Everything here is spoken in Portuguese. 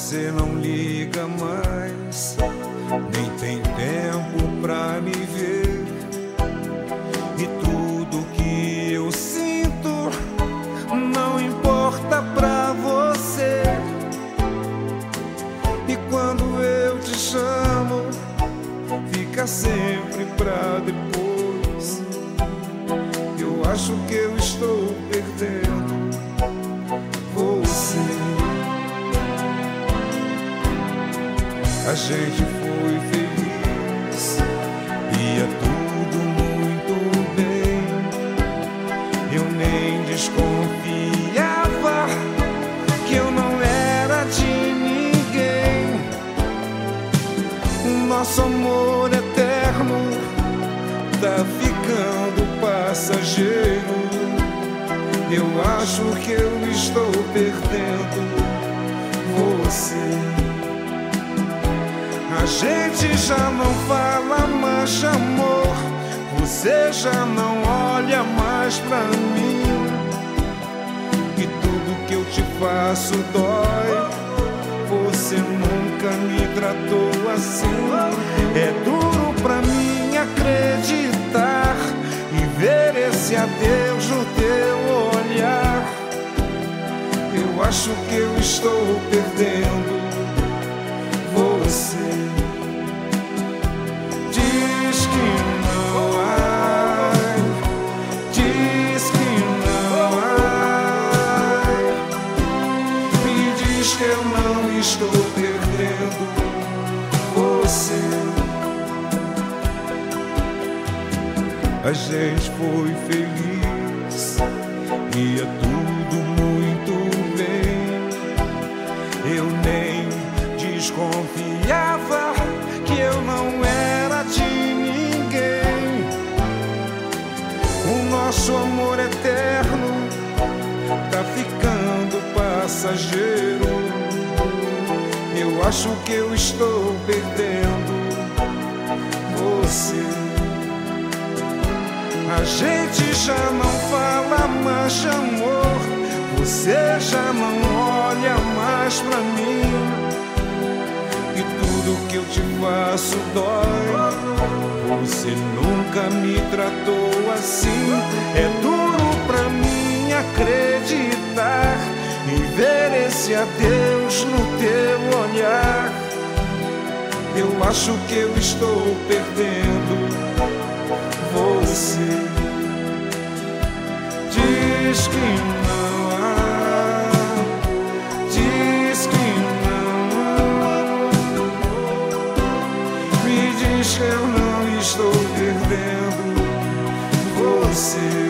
você não liga mais, nem tem tempo pra me ver. E tudo que eu sinto não importa pra você. E quando eu te chamo, fica sempre pra depois. Eu acho que eu estou perdendo você. A gente foi feliz, ia tudo muito bem. Eu nem desconfiava que eu não era de ninguém. O nosso amor eterno tá ficando passageiro. Eu acho que eu estou perdendo você. A gente já não fala mais de amor, você já não olha mais pra mim. E tudo que eu te faço dói, você nunca me tratou assim. É duro pra mim acreditar e ver esse adeus no teu olhar. Eu acho que eu estou perdendo você. Diz que não há, diz que não há, me diz que eu não estou perdendo você. A gente foi feliz, ia tudo muito bem. Eu nem desconfiava que eu não era de ninguém. O nosso amor eterno tá ficando passageiro. Eu acho que eu estou perdendo você. A gente já não fala mais de amor, você já não olha mais pra mim. E tudo que eu te faço dói, você nunca me tratou assim. É duro pra mim acreditar e ver esse adeus no teu olhar. Eu acho que eu estou perdendo você. Diz que não há, diz que não há, me diz que eu não estou perdendo você.